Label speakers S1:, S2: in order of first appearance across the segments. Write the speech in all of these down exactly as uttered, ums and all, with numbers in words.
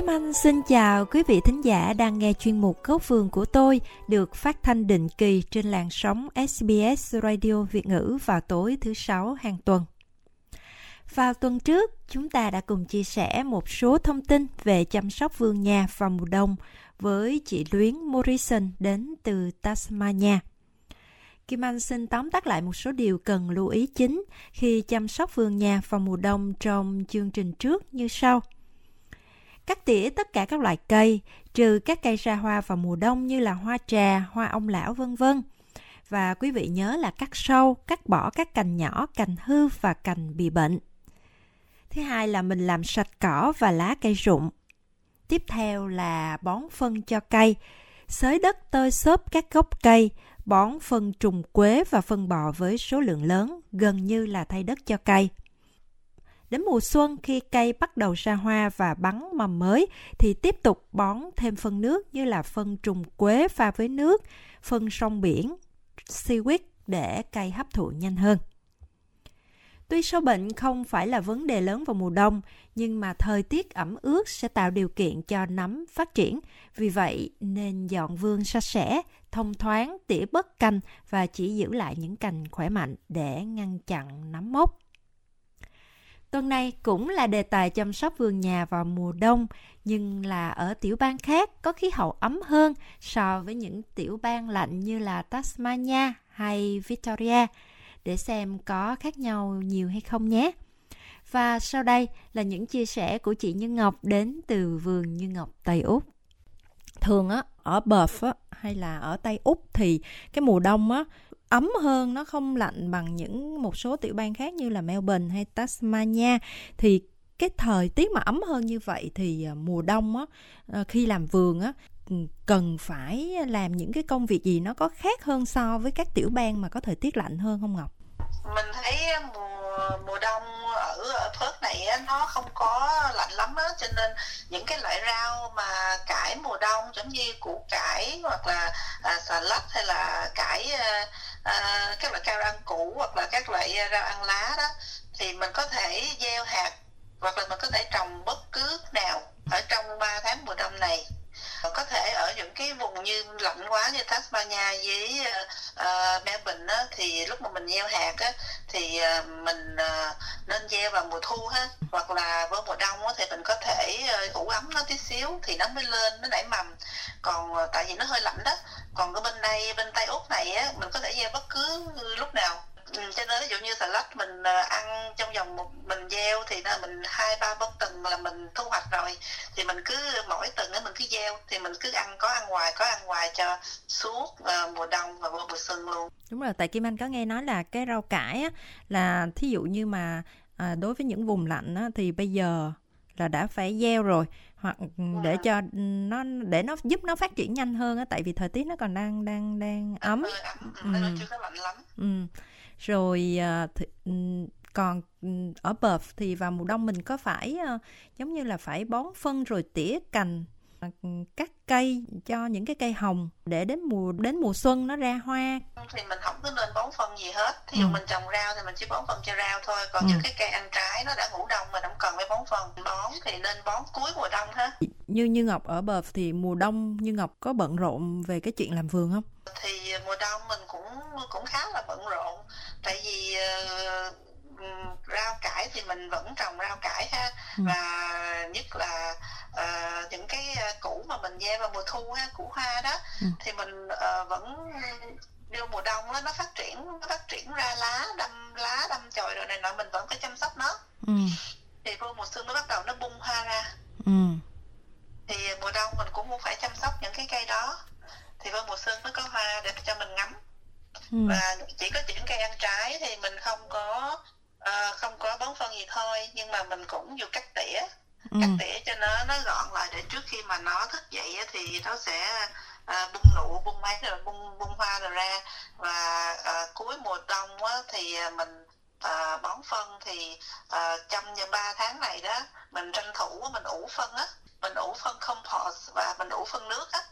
S1: Kim Anh xin chào quý vị thính giả đang nghe chuyên mục Góc Vườn của tôi được phát thanh định kỳ trên làn sóng ét bê ét Radio Việt ngữ vào tối thứ Sáu hàng tuần. Vào tuần trước, chúng ta đã cùng chia sẻ một số thông tin về chăm sóc vườn nhà vào mùa đông với chị Luyến Morrison đến từ Tasmania. Kim Anh xin tóm tắt lại một số điều cần lưu ý chính khi chăm sóc vườn nhà vào mùa đông trong chương trình trước như sau. Cắt tỉa tất cả các loại cây, trừ các cây ra hoa vào mùa đông như là hoa trà, hoa ông lão vân vân. Và quý vị nhớ là cắt sâu, cắt bỏ các cành nhỏ, cành hư và cành bị bệnh. Thứ hai là mình làm sạch cỏ và lá cây rụng. Tiếp theo là bón phân cho cây, xới đất tơi xốp các gốc cây, bón phân trùng quế và phân bò với số lượng lớn, gần như là thay đất cho cây. Đến mùa xuân, khi cây bắt đầu ra hoa và bắn mầm mới, thì tiếp tục bón thêm phân nước như là phân trùng quế pha với nước, phân sông biển, seaweed để cây hấp thụ nhanh hơn. Tuy sâu bệnh không phải là vấn đề lớn vào mùa đông, nhưng mà thời tiết ẩm ướt sẽ tạo điều kiện cho nấm phát triển. Vì vậy, nên dọn vườn sạch sẽ, thông thoáng, tỉa bớt cành và chỉ giữ lại những cành khỏe mạnh để ngăn chặn nấm mốc. Tuần này cũng là đề tài chăm sóc vườn nhà vào mùa đông, nhưng là ở tiểu bang khác có khí hậu ấm hơn so với những tiểu bang lạnh như là Tasmania hay Victoria, để xem có khác nhau nhiều hay không nhé. Và sau đây là những chia sẻ của chị Như Ngọc đến từ vườn Như Ngọc Tây Úc. Thường á, ở Perth á, hay là ở Tây Úc thì cái mùa đông á, ấm hơn, nó không lạnh bằng những một số tiểu bang khác như là Melbourne hay Tasmania. Thì cái thời tiết mà ấm hơn như vậy thì mùa đông á, khi làm vườn á, cần phải làm những cái công việc gì nó có khác hơn so với các tiểu bang mà có thời tiết lạnh hơn không Ngọc?
S2: Mình thấy mùa mùa đông ở ở Perth này á, nó không có lạnh lắm á, cho nên những cái loại rau mà cải mùa đông giống như củ cải hoặc là à, xà lách hay là cải à, à, các loại rau ăn củ hoặc là các loại rau ăn lá đó thì mình có thể gieo hạt hoặc là mình có thể trồng bất cứ nào ở trong ba tháng mùa đông này. Có thể ở những cái vùng như lạnh quá như Tasmania với uh, Melbourne á, thì lúc mà mình gieo hạt á, thì uh, mình uh, nên gieo vào mùa thu ha, hoặc là vào mùa đông á, thì mình có thể uh, ủ ấm nó tí xíu thì nó mới lên, nó nảy mầm. Còn uh, tại vì nó hơi lạnh đó. Còn ở bên đây, bên Tây Úc này á, mình có thể gieo bất cứ lúc nào. Ừ, cho nên ví dụ như xà lách mình uh, ăn trong vòng một mình gieo thì là mình hai ba bông tuần là mình thu hoạch rồi, thì mình cứ mỗi tuần á mình cứ gieo thì mình cứ ăn có ăn hoài có ăn hoài cho suốt uh, mùa đông và mùa xuân luôn.
S1: Đúng rồi, tại Kim Anh có nghe nói là cái rau cải á, là thí dụ như mà à, đối với những vùng lạnh á, thì bây giờ là đã phải gieo rồi, hoặc để à. cho nó để nó giúp nó phát triển nhanh hơn á, tại vì thời tiết nó còn đang đang đang ấm,
S2: ừ, ấm. Ừ.
S1: Ừ.
S2: Nó chưa có lạnh lắm.
S1: Ừ. Rồi thì, còn ở Perth thì vào mùa đông mình có phải giống như là phải bón phân rồi tỉa cành, cắt cây cho những cái cây hồng để đến mùa đến mùa xuân nó ra hoa.
S2: Thì mình không có nên bón phân gì hết. Thí dụ ừ. mình trồng rau thì mình chỉ bón phân cho rau thôi. Còn ừ. những cái cây ăn trái nó đã ngủ đông mà không cần phải bón phân. Bón thì nên bón cuối mùa đông ha.
S1: Như Như Ngọc ở Perth thì mùa đông Như Ngọc có bận rộn về cái chuyện làm vườn không?
S2: Thì mùa đông mình cũng cũng khá là bận rộn. Tại vì uh, rau cải thì mình vẫn trồng rau cải ha. Ừ. Và nhất là uh, những cái củ mà mình gieo vào mùa thu ha, củ hoa đó, ừ. thì mình uh, vẫn vô mùa đông đó, nó phát triển nó phát triển ra lá, đâm lá, đâm chồi rồi này nọ, mình vẫn phải chăm sóc nó. Ừ. Thì vô mùa xuân nó bắt đầu nó bung hoa ra. Ừ. Thì mùa đông mình cũng phải chăm sóc những cái cây đó. Thì vào mùa xuân nó có hoa để cho mình ngắm. Ừ. Và chỉ có những cây ăn trái thì mình không có uh, không có bón phân gì thôi, nhưng mà mình cũng dùng cắt tỉa, ừ. cắt tỉa cho nó nó gọn lại để trước khi mà nó thức dậy thì nó sẽ uh, bung nụ, bung mấy rồi bung bung hoa rồi ra. Và uh, cuối mùa đông á, thì mình uh, bón phân thì uh, trong ba tháng này đó mình tranh thủ mình ủ phân á, mình ủ phân compost và mình ủ phân nước á,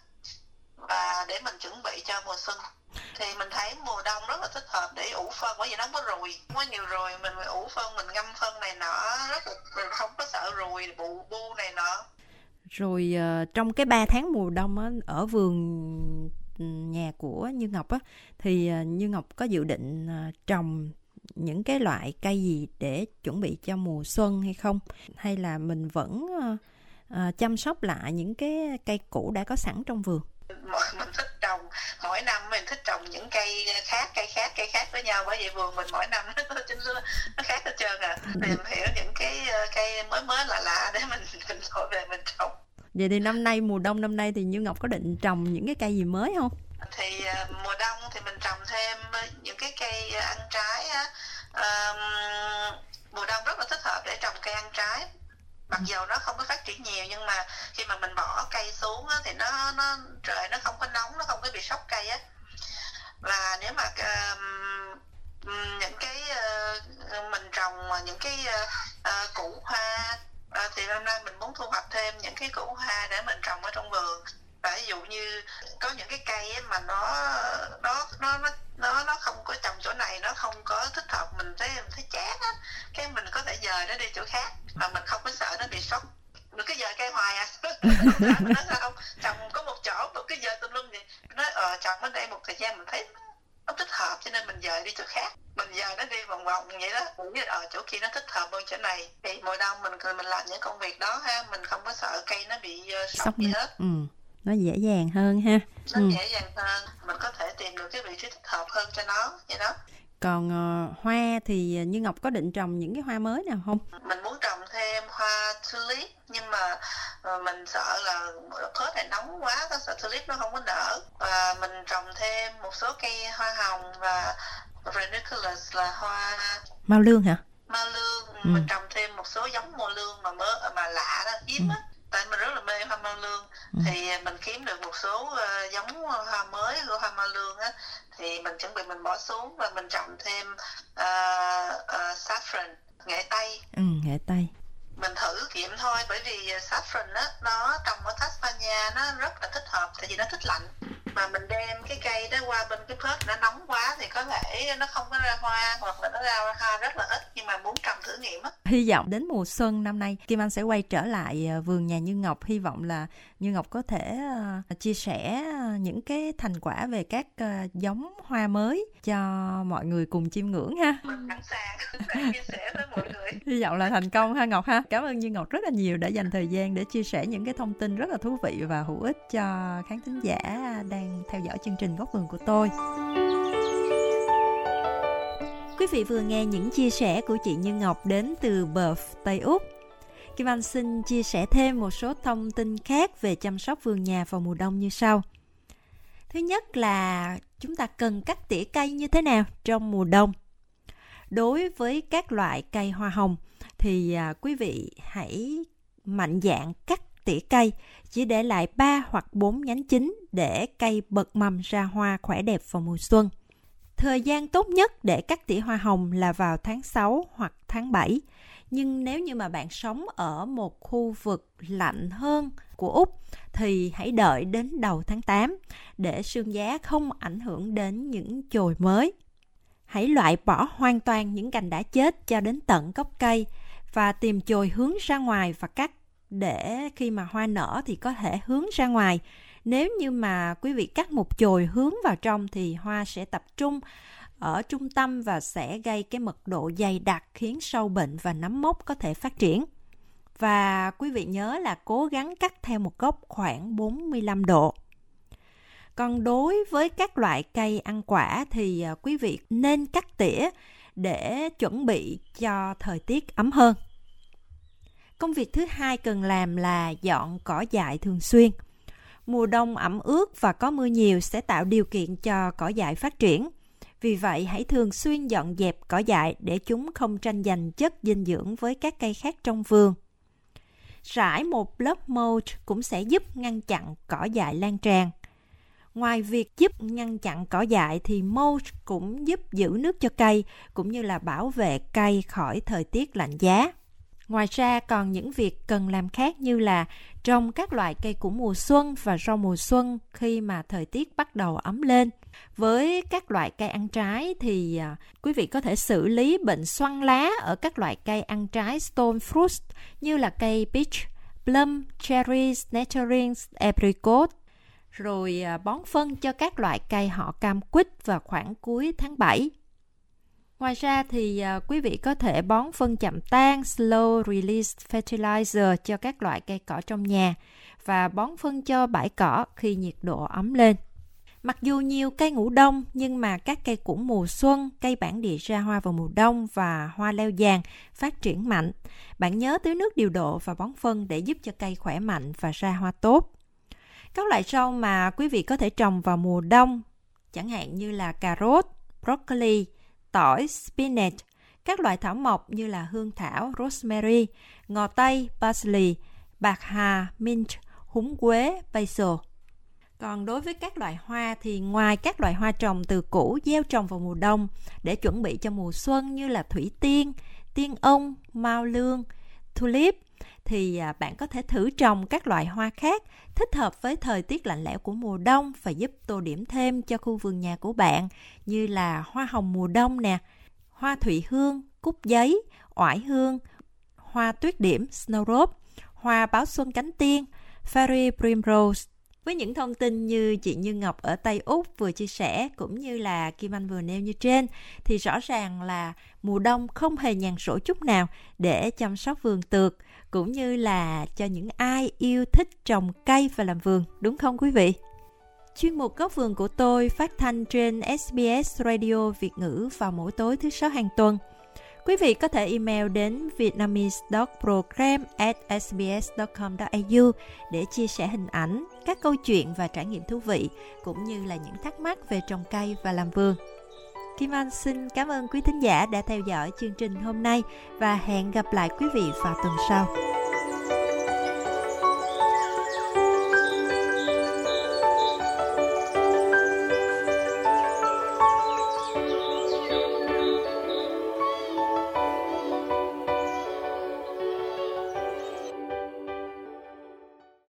S2: và để mình chuẩn bị cho mùa xuân. Thì mình thấy mùa đông rất là thích hợp để ủ phân, bởi vì nó không có ruồi, không có nhiều ruồi, mình ủ phân, mình ngâm phân này nọ rất là, không có sợ ruồi, bù bu này nọ.
S1: Rồi uh, trong cái ba tháng mùa đông á, ở vườn nhà của Như Ngọc á, thì uh, Như Ngọc có dự định uh, trồng những cái loại cây gì để chuẩn bị cho mùa xuân hay không? Hay là mình vẫn uh, uh, chăm sóc lại những cái cây cũ đã có sẵn trong vườn?
S2: Mình thích trồng, mỗi năm mình thích trồng những cây khác, cây khác, cây khác với nhau, bởi vì vườn mình mỗi năm nó, nó khác hết trơn à. Tìm hiểu những cái cây mới mới lạ lạ để mình mình gọi về mình trồng.
S1: Vậy thì năm nay, mùa đông năm nay thì Như Ngọc có định trồng những cái cây gì mới không?
S2: Thì uh, mùa đông thì mình trồng thêm những cái cây ăn trái á. Uh, mùa đông rất là thích hợp để trồng cây ăn trái. Mặc dù nó không có phát triển nhiều, nhưng mà khi mà mình bỏ cây xuống á, thì nó nó trời nó không có nóng, nó không có bị sốc cây á. Và nếu mà uh, những cái uh, mình trồng những cái uh, củ hoa uh, thì năm nay mình muốn thu hoạch thêm những cái củ hoa để mình trồng ở trong vườn. Và ví dụ như có những cái cây ấy mà nó nó nó nó nó nó không có trồng chỗ này, nó không có thích hợp, mình thấy mình thấy chán á, cái mình có thể dời nó đi chỗ khác mà mình không có sợ nó bị sốc. Mình cứ dời cây hoài à. Mình nói sao không trồng có một chỗ mà cứ dời tùm lum vậy, nói ờ trồng ở đây một thời gian mình thấy nó thích hợp cho nên mình dời đi chỗ khác, mình dời nó đi vòng vòng vậy đó. Mình nghĩ ở chỗ kia nó thích hợp hơn chỗ này, thì mùa đông mình mình làm những công việc đó ha, mình không có sợ cây nó bị uh, sốc, sốc gì hết.
S1: Ừ. Nó dễ dàng hơn ha.
S2: Nó
S1: ừ.
S2: dễ dàng hơn, mình có thể tìm được cái vị trí thích hợp hơn cho nó vậy đó.
S1: Còn uh, hoa thì Như Ngọc có định trồng những cái hoa mới nào không?
S2: Mình muốn trồng thêm hoa tulip, nhưng mà uh, mình sợ là Perth này nóng quá, có sợ tulip nó không có nở. Và mình trồng thêm một số cây hoa hồng và ranunculus là hoa
S1: mao lương hả?
S2: Mao lương. Ừ. Mình trồng thêm một số giống mao lương mà mới mà lạ đó, hiếm á. Ừ. Tại mình rất là mê hoa mao lương. Ừ. Thì mình kiếm được một số uh, giống hoa mới của hoa mao lương á, thì mình chuẩn bị mình bỏ xuống và mình trồng thêm uh, uh, saffron, nghệ tây.
S1: Ừ, nghệ tây.
S2: Mình thử nghiệm thôi, bởi vì saffron á, nó trồng ở Tasmania nó rất là thích hợp, tại vì nó thích lạnh. Mà mình đem cái cây đó qua bên cái Perth nó nóng quá thì có thể nó không có ra hoa, hoặc là nó ra hoa rất là ít, nhưng mà muốn trồng thử nghiệm á.
S1: Hy vọng đến mùa xuân năm nay Kim Anh sẽ quay trở lại vườn nhà Như Ngọc. Hy vọng là Như Ngọc có thể uh, chia sẻ những cái thành quả về các uh, giống hoa mới cho mọi người cùng chiêm ngưỡng ha.
S2: Mình sẵn sàng, sẵn sàng chia sẻ với mọi người.
S1: Hy vọng là thành công ha Ngọc ha. Cảm ơn Như Ngọc rất là nhiều đã dành thời gian để chia sẻ những cái thông tin rất là thú vị và hữu ích cho khán thính giả đang theo dõi chương trình Góc Vườn của tôi. Quý vị vừa nghe những chia sẻ của chị Như Ngọc đến từ Perth, Tây Úc. Kim Anh xin chia sẻ thêm một số thông tin khác về chăm sóc vườn nhà vào mùa đông như sau. Thứ nhất là chúng ta cần cắt tỉa cây như thế nào trong mùa đông. Đối với các loại cây hoa hồng thì à, quý vị hãy mạnh dạn cắt tỉa cây, chỉ để lại ba hoặc bốn nhánh chính để cây bật mầm ra hoa khỏe đẹp vào mùa xuân. Thời gian tốt nhất để cắt tỉa hoa hồng là vào tháng sáu hoặc tháng bảy. Nhưng nếu như mà bạn sống ở một khu vực lạnh hơn của Úc thì hãy đợi đến đầu tháng tám để sương giá không ảnh hưởng đến những chồi mới. Hãy loại bỏ hoàn toàn những cành đã chết cho đến tận gốc cây và tìm chồi hướng ra ngoài và cắt để khi mà hoa nở thì có thể hướng ra ngoài. Nếu như mà quý vị cắt một chồi hướng vào trong thì hoa sẽ tập trung ở trung tâm và sẽ gây cái mật độ dày đặc khiến sâu bệnh và nấm mốc có thể phát triển. Và quý vị nhớ là cố gắng cắt theo một góc khoảng bốn mươi lăm độ. Còn đối với các loại cây ăn quả thì quý vị nên cắt tỉa để chuẩn bị cho thời tiết ấm hơn. Công việc thứ hai cần làm là dọn cỏ dại thường xuyên. Mùa đông ẩm ướt và có mưa nhiều sẽ tạo điều kiện cho cỏ dại phát triển. Vì vậy, hãy thường xuyên dọn dẹp cỏ dại để chúng không tranh giành chất dinh dưỡng với các cây khác trong vườn. Rải một lớp mulch cũng sẽ giúp ngăn chặn cỏ dại lan tràn. Ngoài việc giúp ngăn chặn cỏ dại thì mulch cũng giúp giữ nước cho cây cũng như là bảo vệ cây khỏi thời tiết lạnh giá. Ngoài ra còn những việc cần làm khác như là trồng các loại cây của mùa xuân và rau mùa xuân khi mà thời tiết bắt đầu ấm lên. Với các loại cây ăn trái thì à, quý vị có thể xử lý bệnh xoăn lá ở các loại cây ăn trái stone fruit như là cây peach, plum, cherries, nectarines, apricot. Rồi bón phân cho các loại cây họ cam quýt vào khoảng cuối tháng bảy. Ngoài ra thì uh, quý vị có thể bón phân chậm tan, slow release fertilizer cho các loại cây cỏ trong nhà và bón phân cho bãi cỏ khi nhiệt độ ấm lên. Mặc dù nhiều cây ngủ đông nhưng mà các cây củ mùa xuân, cây bản địa ra hoa vào mùa đông và hoa leo vàng phát triển mạnh. Bạn nhớ tưới nước điều độ và bón phân để giúp cho cây khỏe mạnh và ra hoa tốt. Các loại rau mà quý vị có thể trồng vào mùa đông, chẳng hạn như là cà rốt, broccoli, tỏi, spinach, các loại thảo mộc như là hương thảo, rosemary, ngò tây, parsley, bạc hà, mint, húng quế, basil. Còn đối với các loại hoa thì ngoài các loại hoa trồng từ củ gieo trồng vào mùa đông để chuẩn bị cho mùa xuân như là thủy tiên, tiên ông, mao lương, tulip, thì bạn có thể thử trồng các loại hoa khác thích hợp với thời tiết lạnh lẽo của mùa đông và giúp tô điểm thêm cho khu vườn nhà của bạn, như là hoa hồng mùa đông nè, hoa thụy hương, cúc giấy, oải hương, hoa tuyết điểm, snowdrop, hoa báo xuân cánh tiên, fairy primrose. Với những thông tin như chị Như Ngọc ở Tây Úc vừa chia sẻ cũng như là Kim Anh vừa nêu như trên, thì rõ ràng là mùa đông không hề nhàn rỗi chút nào để chăm sóc vườn tược, cũng như là cho những ai yêu thích trồng cây và làm vườn, đúng không quý vị? Chuyên mục Góc vườn của tôi phát thanh trên ét bê ét Radio Việt ngữ vào mỗi tối thứ sáu hàng tuần. Quý vị có thể email đến vietnamese dot program at s b s dot com dot a u để chia sẻ hình ảnh, các câu chuyện và trải nghiệm thú vị, cũng như là những thắc mắc về trồng cây và làm vườn. Kim Anh xin cảm ơn quý thính giả đã theo dõi chương trình hôm nay và hẹn gặp lại quý vị vào tuần sau.